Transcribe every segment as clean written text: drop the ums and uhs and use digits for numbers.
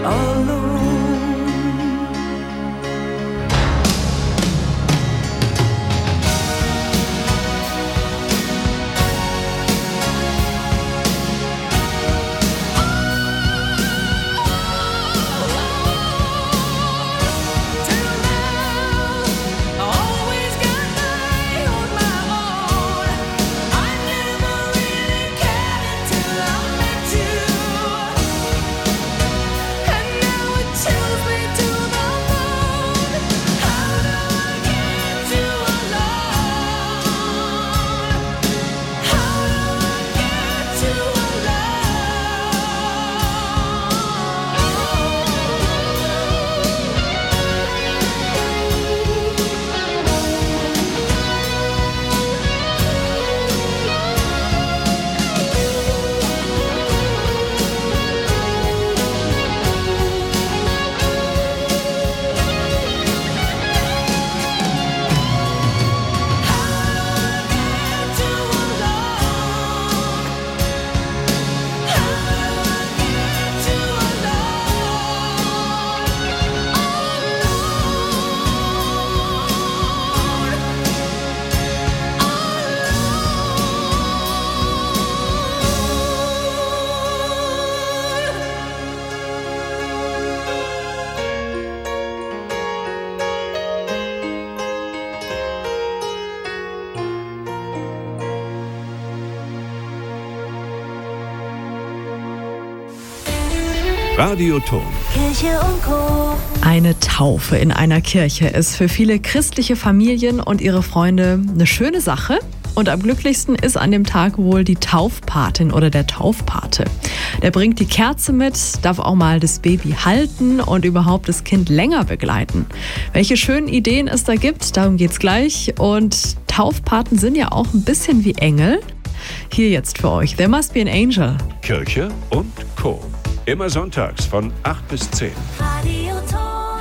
Radioton. Kirche und Co. Eine Taufe in einer Kirche ist für viele christliche Familien und ihre Freunde eine schöne Sache. Und am glücklichsten ist an dem Tag wohl die Taufpatin oder der Taufpate. Der bringt die Kerze mit, darf auch mal das Baby halten und überhaupt das Kind länger begleiten. Welche schönen Ideen es da gibt, darum geht's gleich. Und Taufpaten sind ja auch ein bisschen wie Engel. Hier jetzt für euch There Must Be an Angel. Kirche und Co. Immer sonntags von 8 bis 10. Radioton.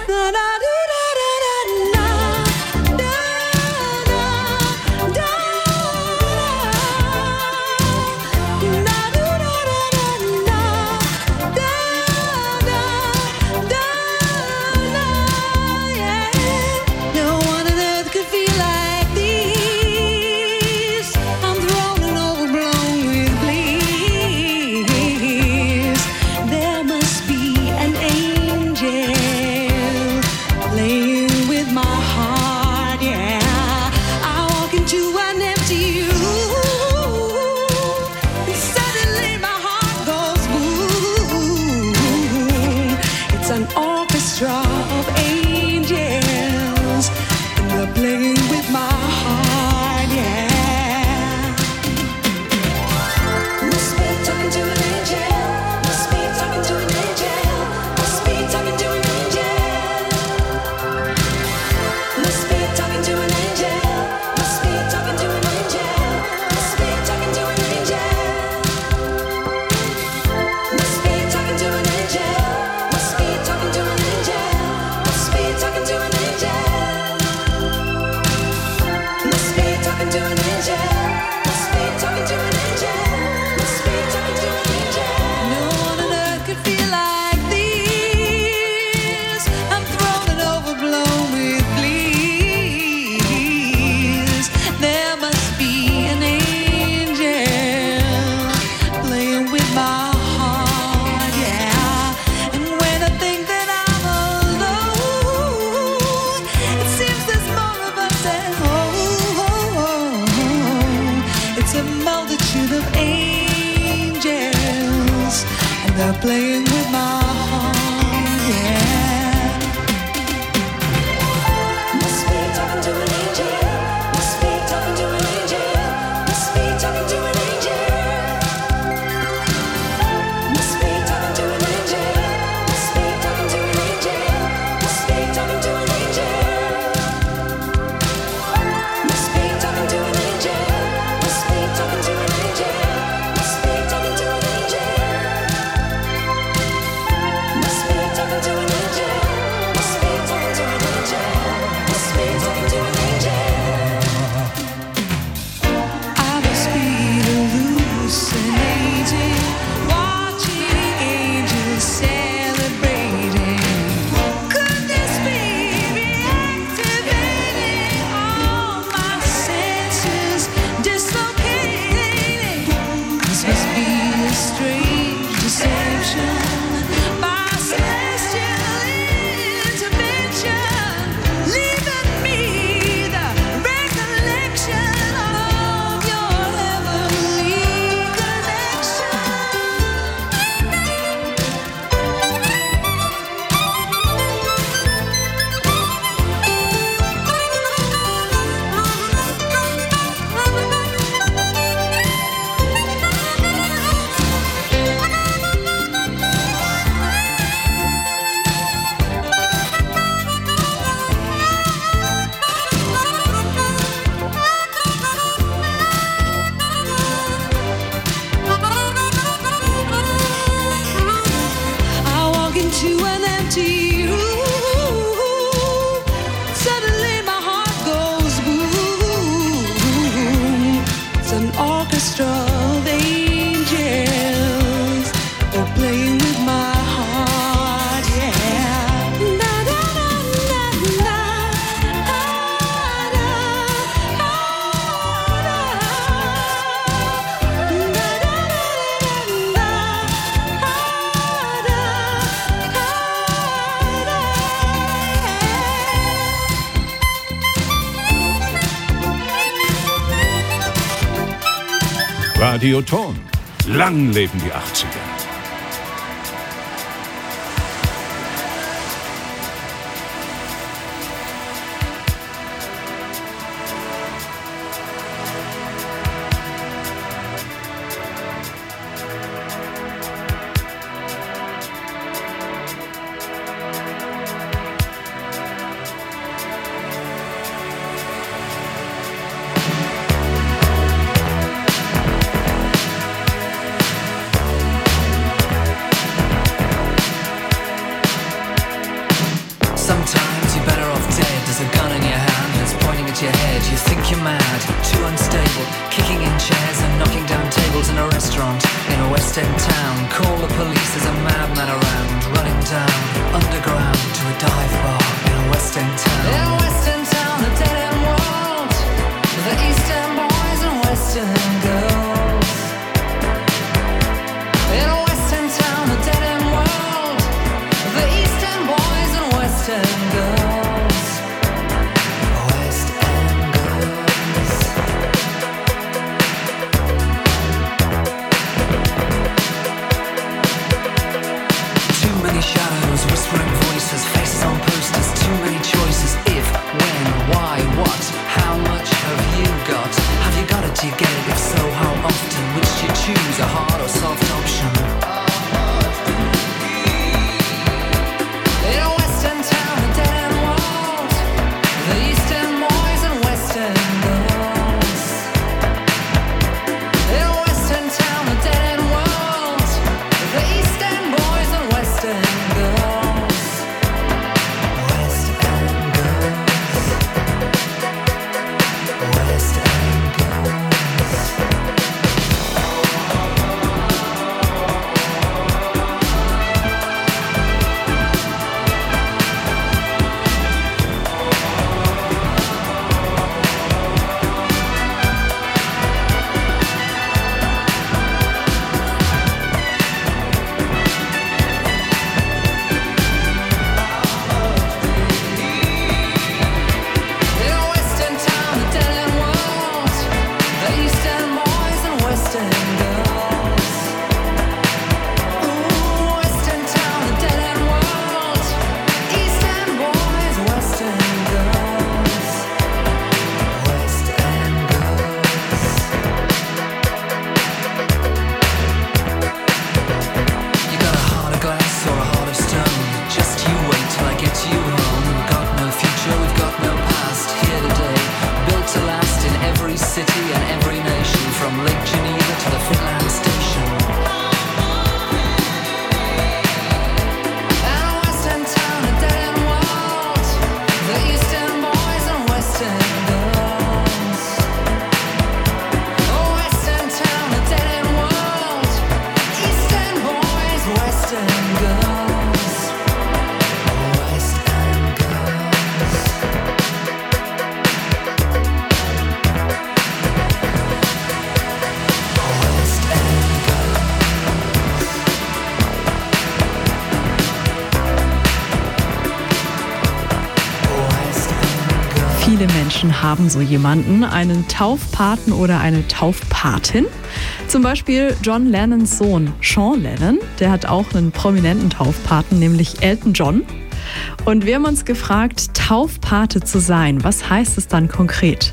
Playing with my heart, yeah. Must be talking to an angel. Must be talking to an angel. Must be talking to an angel. Must be talking to an angel. Must be talking to an angel. Must be talking to an angel. Must be talking to an angel. Must be talking to an angel. Must be talking to an angel. an empty room. Suddenly my heart goes boom. It's an orchestra of angels, oh, playing with my heart, yeah. Na na na na na, ah, na, ah, na. Na na na na, ah, na, Radioton. Lang leben die 80er. Sometimes you're better off dead. There's a gun in your hand and it's pointing at your head. You think you're mad, too unstable, kicking in chairs and knocking down tables in a restaurant in a West End town. Call the police, there's a madman around, running down underground to a dive bar in a West End town. In a West End town, a dead end world, the East End boys and West End girls. In a West End town, a dead end world, the East End boys and West End girls. West End girls. Too many shadows, whispering voices, faces on posters, too many choices. If, when, why, what, how much have you got? Have you got it, do you get it? If so, how often? Which do you choose, a hard or soft option? In a West End town, a dead end world, the East End boys and West End girls. In a West End town, a dead end world, the East End boys and West End girls. West End girls. West End girls. In a West End town, a dead end world, the East End boys and West End girls. Ooh, West End town, a dead end world, East End boys, West End girls. West End girls. You got a heart of glass or a heart of stone. Just you wait till I get you home. Got no future, we've got no past. Here today, built to last in every city and every nation, from Lake Geneva to the Finland station. And a West End town, a dead end world, the East End boys and West End girls. Oh, West End town, a dead end world, East End boys, West End girls. West End girls. West End girls. West End girls. Viele Menschen haben so jemanden, einen Taufpaten oder eine Taufpatin. Zum Beispiel John Lennons Sohn Sean Lennon, der hat auch einen prominenten Taufpaten, nämlich Elton John. Und wir haben uns gefragt, Taufpate zu sein, was heißt es dann konkret?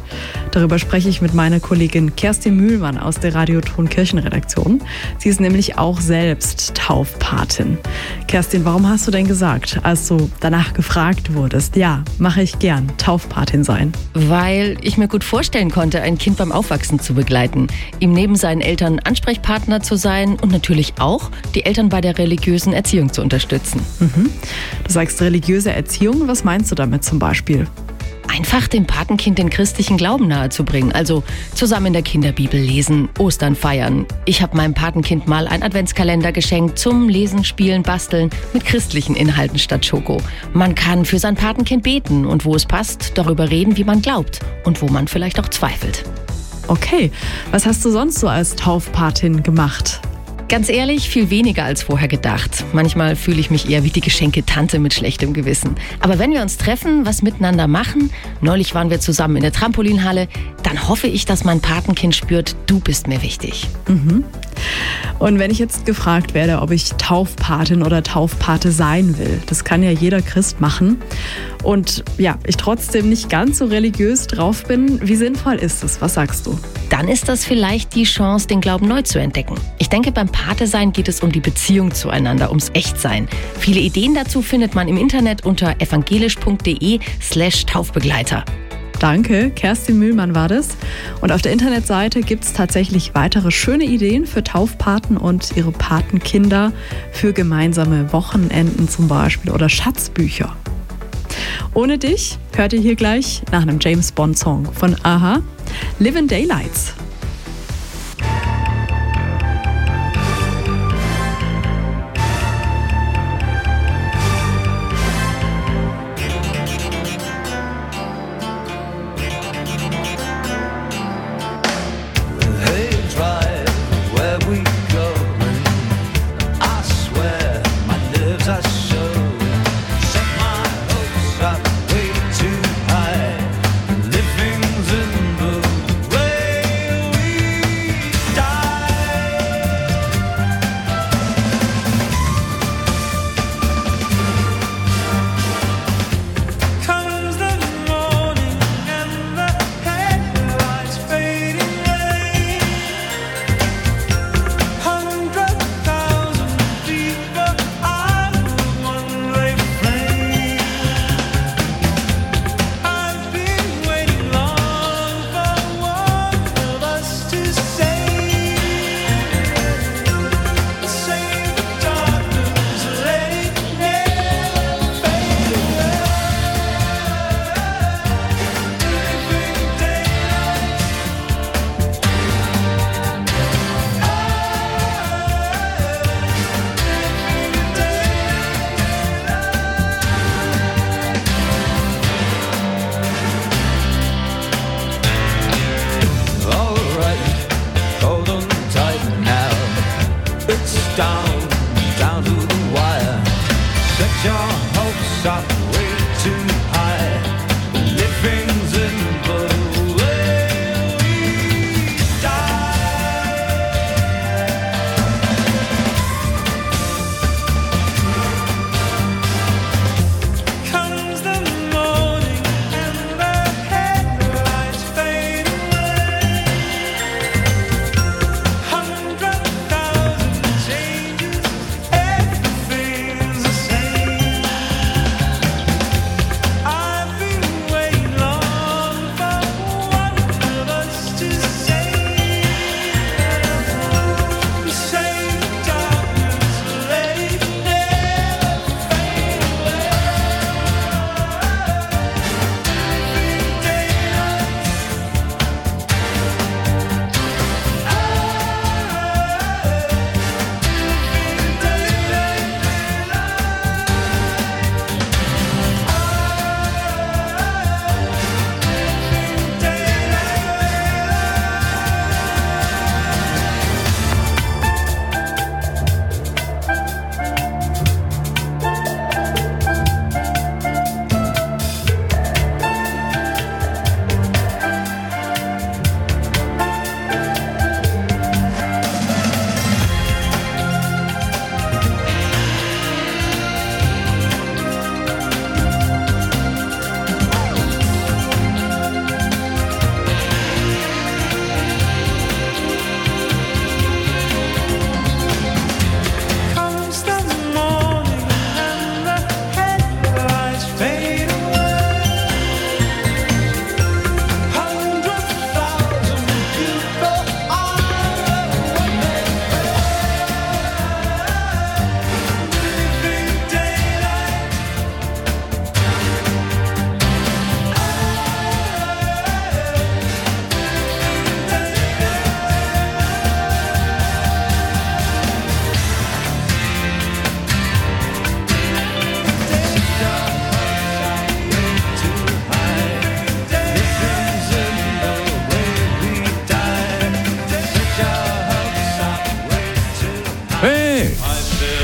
Darüber spreche ich mit meiner Kollegin Kerstin Mühlmann aus der Radioton Kirchenredaktion. Sie ist nämlich auch selbst Taufpatin. Kerstin, warum hast du denn gesagt, als du danach gefragt wurdest, ja, mache ich gern, Taufpatin sein? Weil ich mir gut vorstellen konnte, ein Kind beim Aufwachsen zu begleiten, ihm neben seinen Eltern Ansprechpartner zu sein und natürlich auch die Eltern bei der religiösen Erziehung zu unterstützen. Du sagst religiöse Erziehung, was meinst du damit zum Beispiel? Einfach dem Patenkind den christlichen Glauben nahezubringen. Also zusammen in der Kinderbibel lesen, Ostern feiern. Ich habe meinem Patenkind mal einen Adventskalender geschenkt zum Lesen, Spielen, Basteln mit christlichen Inhalten statt Schoko. Man kann für sein Patenkind beten und wo es passt, darüber reden, wie man glaubt und wo man vielleicht auch zweifelt. Okay, was hast du sonst so als Taufpatin gemacht? Ganz ehrlich, viel weniger als vorher gedacht. Manchmal fühle ich mich eher wie die Geschenke-Tante mit schlechtem Gewissen. Aber wenn wir uns treffen, was miteinander machen, neulich waren wir zusammen in der Trampolinhalle, dann hoffe ich, dass mein Patenkind spürt, du bist mir wichtig. Und wenn ich jetzt gefragt werde, ob ich Taufpatin oder Taufpate sein will, das kann ja jeder Christ machen. Und ja, ich trotzdem nicht ganz so religiös drauf bin, wie sinnvoll ist es? Was sagst du? Dann ist das vielleicht die Chance, den Glauben neu zu entdecken. Ich denke, beim Pate-Sein geht es um die Beziehung zueinander, ums Echtsein. Viele Ideen dazu findet man im Internet unter evangelisch.de/Taufbegleiter. Danke, Kerstin Mühlmann war das. Und auf der Internetseite gibt es tatsächlich weitere schöne Ideen für Taufpaten und ihre Patenkinder, für gemeinsame Wochenenden zum Beispiel oder Schatzbücher. Ohne dich hört ihr hier gleich nach einem James-Bond-Song von Aha, Livin' Daylights. Hey, drive where we go. I swear my nerves are showing. Set my hopes up way too high. Living's in the way we die. Comes the morning and the headlights fading away. 100,000 people out of one-way flame. I've been waiting long for one of us to save the darkness, let it never fade away. Living daylights. Alright, hold on tight now. It's down to the wire. Set your hopes up way too high. Living's in the way we die. Comes the morning and the headlights fade away. 100,000 changes, everything's the same. I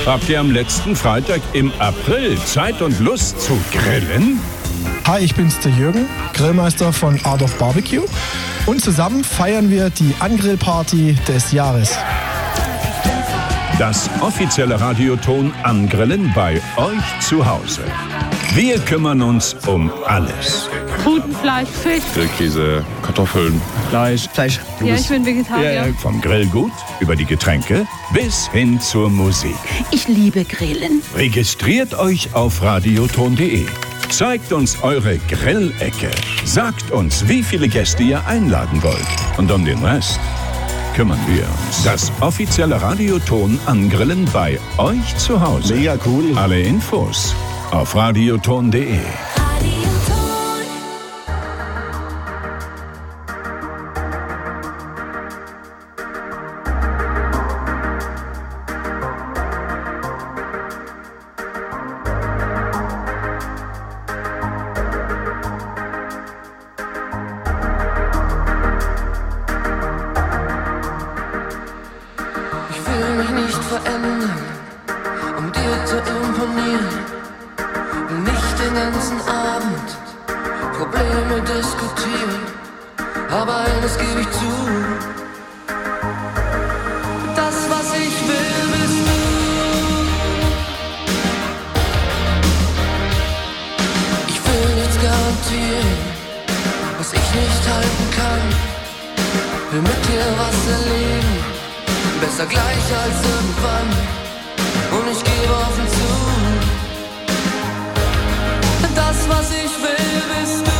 Habt ihr am letzten Freitag im April Zeit und Lust zu grillen? Hi, ich bin's, der Jürgen, Grillmeister von Art of Barbecue. Und zusammen feiern wir die Angrillparty des Jahres. Das offizielle Radioton Angrillen bei euch zu Hause. Wir kümmern uns um alles. Putenfleisch, Fisch. Grillkäse, Kartoffeln, Fleisch. Ja, ich bin Vegetarier. Vom Grillgut über die Getränke bis hin zur Musik. Ich liebe Grillen. Registriert euch auf radioton.de. Zeigt uns eure Grillecke. Sagt uns, wie viele Gäste ihr einladen wollt. Und um den Rest kümmern wir uns. Das offizielle Radioton Angrillen bei euch zu Hause. Mega cool. Alle Infos auf radioton.de. Radioton. Ich will mich nicht verändern, um dir zu imponieren. Will nicht den ganzen Abend Probleme diskutieren. Aber eines gebe ich zu: das, was ich will, bist du. Ich will nichts garantieren, was ich nicht halten kann. Will mit dir was erleben, besser gleich als irgendwann. Und ich gebe offen zu: das, was ich will, bist du.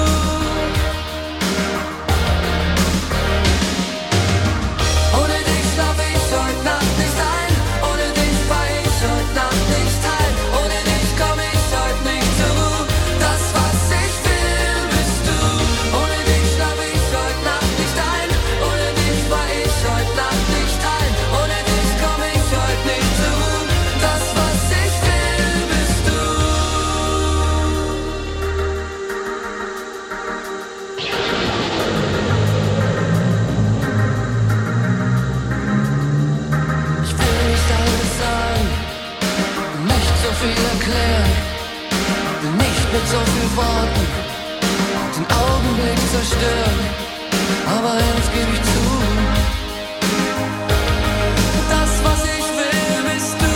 Ohne dich schlaf ich heute Nacht nicht ein. Ohne dich war ich heute Nacht nicht heil. Ohne dich komm ich heute nicht zur Ruhe. Das, was ich will, bist du. Ohne dich schlaf ich heute Nacht nicht ein. Ohne dich war ich heute Nacht nicht heil. Ohne dich komm ich heute nicht zur Ruhe. Das, was ich will, bist du. Ich will nicht alles sagen, nicht so viel erklären, will nicht mit so viel Worten den Augenblick zerstören. Aber eins gebe ich zu: das, was ich will, bist du.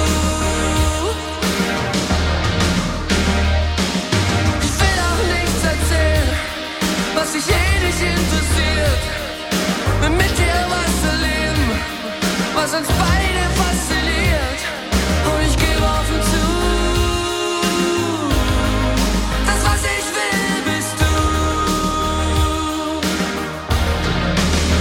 Ich will auch nichts erzählen, was dich nicht interessiert. Will mit dir was erleben, was uns beide fasziniert. Und ich gebe offen zu: das, was ich will, bist du.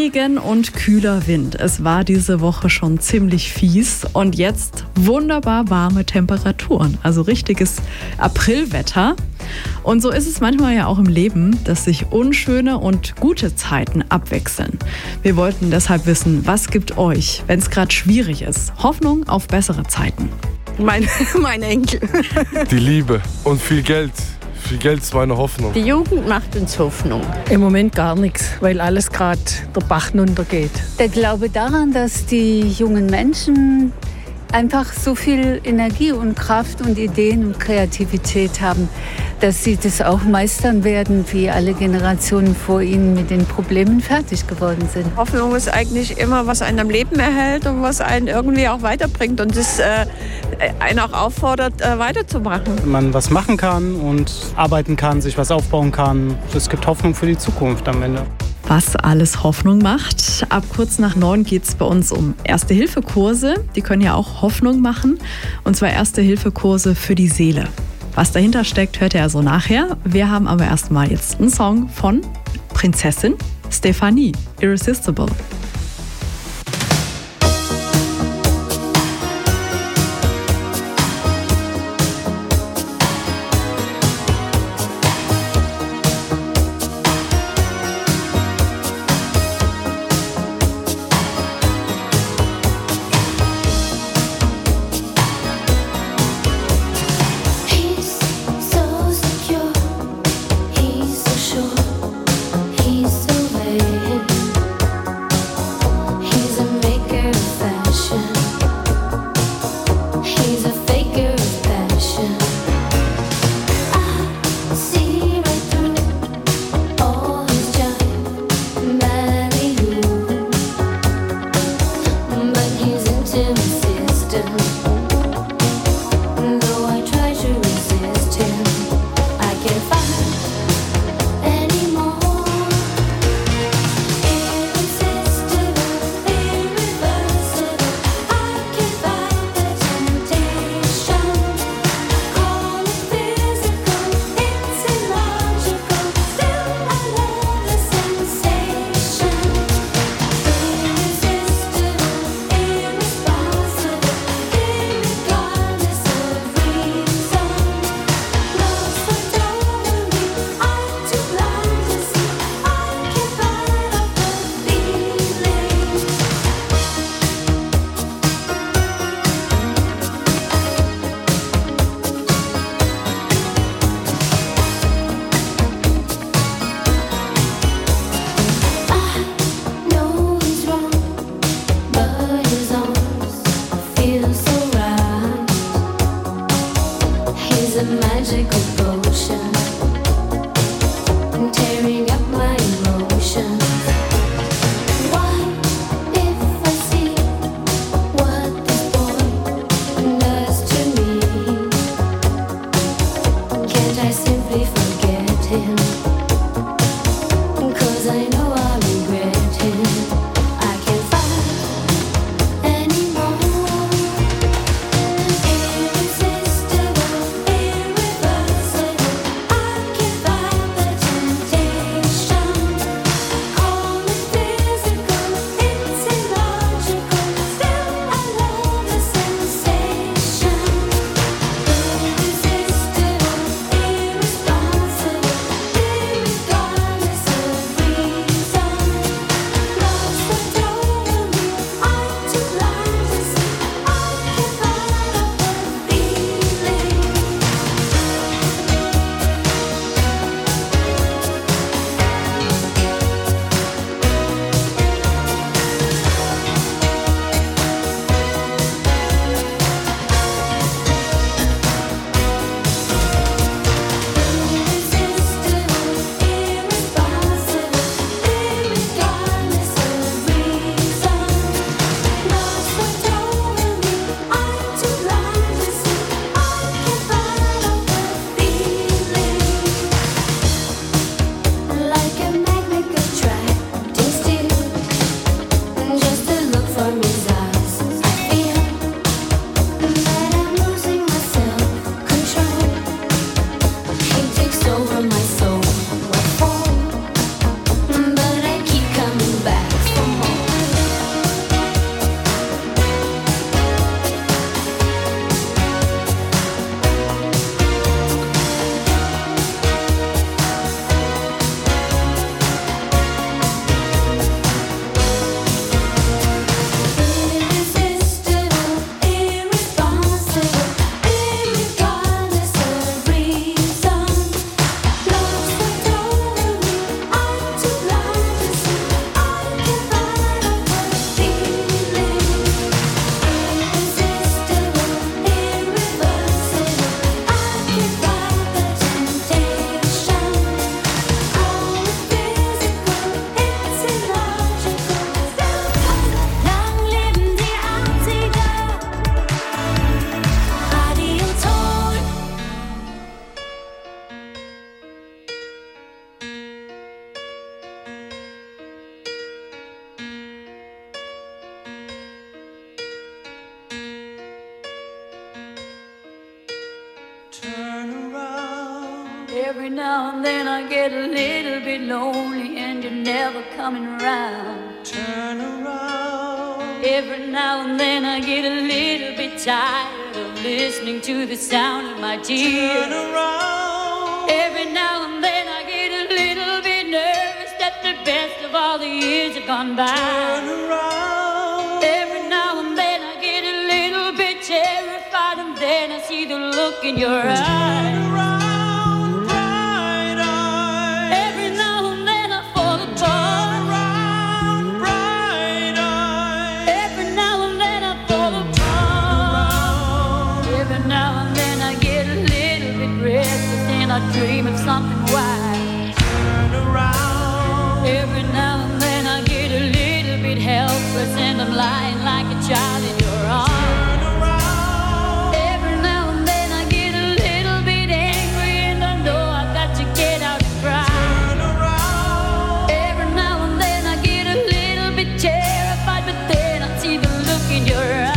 Regen und kühler Wind. Es war diese Woche schon ziemlich fies und jetzt wunderbar warme Temperaturen. Also richtiges Aprilwetter. Und so ist es manchmal ja auch im Leben, dass sich unschöne und gute Zeiten abwechseln. Wir wollten deshalb wissen, was gibt euch, wenn es gerade schwierig ist, Hoffnung auf bessere Zeiten? Mein Enkel. Die Liebe und viel Geld. Viel Geld ist meine Hoffnung. Die Jugend macht uns Hoffnung. Im Moment gar nichts, weil alles gerade der Bach runtergeht. Der Glaube daran, dass die jungen Menschen einfach so viel Energie und Kraft und Ideen und Kreativität haben, dass sie das auch meistern werden, wie alle Generationen vor ihnen mit den Problemen fertig geworden sind. Hoffnung ist eigentlich immer, was einen am Leben erhält und was einen irgendwie auch weiterbringt und das einen auch auffordert, weiterzumachen. Wenn man was machen kann und arbeiten kann, sich was aufbauen kann, es gibt Hoffnung für die Zukunft am Ende. Was alles Hoffnung macht. Ab kurz nach 9 geht es bei uns um Erste-Hilfe-Kurse. Die können ja auch Hoffnung machen. Und zwar Erste-Hilfe-Kurse für die Seele. Was dahinter steckt, hört ihr also nachher. Wir haben aber erstmal jetzt einen Song von Prinzessin Stefanie, Irresistible. He's so sure, he's so vain. Every now and then I get a little bit lonely and you're never coming around. Turn around. Every now and then I get a little bit tired of listening to the sound of my tears. Turn around. Every now and then I get a little bit nervous that the best of all the years have gone by. Turn around. Every now and then I get a little bit terrified and then I see the look in your eyes. Turn around. I dream of something wise. Turn around. Every now and then I get a little bit helpless and I'm lying like a child in your arms. Turn around. Every now and then I get a little bit angry and I know I've got to get out and cry. Turn around. Every now and then I get a little bit terrified, but then I see the look in your eyes.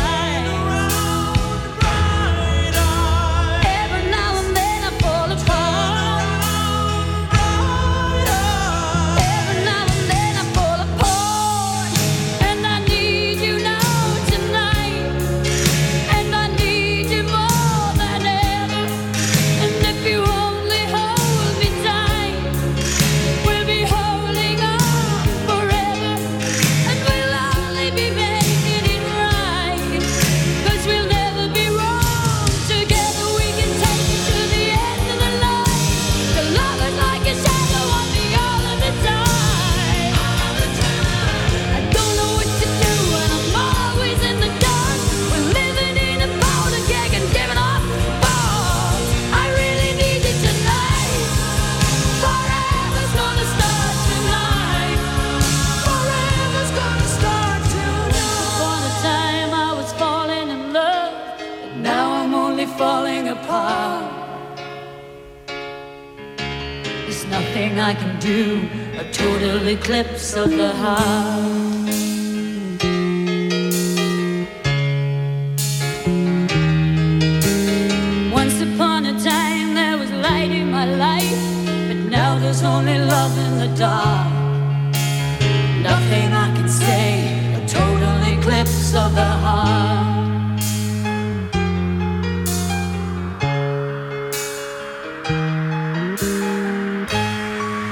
Falling apart. There's nothing I can do, a total eclipse of the heart.